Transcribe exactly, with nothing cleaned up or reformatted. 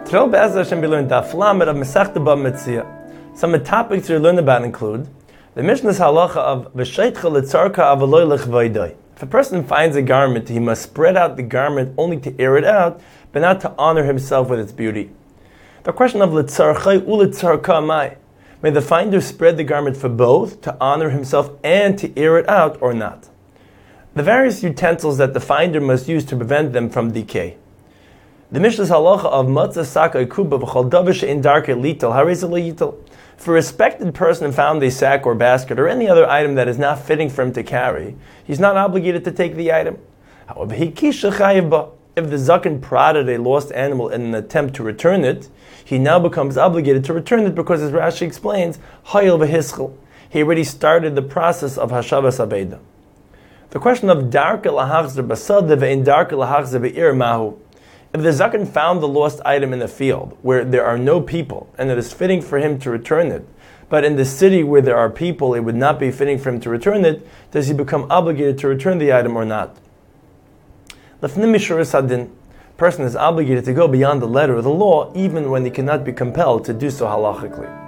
Today, Be'ez Hashem, we learn Daf Lamed of Masechta Bava Metzia. Some of the topics we learn about include the Mishnah's halacha of V'sheitcha l'tzarka avaloy l'chvaydai. If a person finds a garment, he must spread out the garment only to air it out, but not to honor himself with its beauty. The question of l'tzarchai u l'tzarka mai. May the finder spread the garment for both, to honor himself and to air it out, or not? The various utensils that the finder must use to prevent them from decay. The Mishnah's halacha of matzah saka ikuba v'chol davish in darke lital harezah yital. For a respected person found a sack or basket or any other item that is not fitting for him to carry, he's not obligated to take the item. However, if the zaken prodded a lost animal in an attempt to return it, he now becomes obligated to return it because, as Rashi explains, hayil v'hischel. He already started the process of hashavas aveda. The question of darke lahachzer basada ve'in darke lahachzer be'ir mahu. If the zaken found the lost item in the field where there are no people and it is fitting for him to return it, but in the city where there are people it would not be fitting for him to return it, does he become obligated to return the item or not? Lefnim mishuras hadin, person is obligated to go beyond the letter of the law even when he cannot be compelled to do so halachically.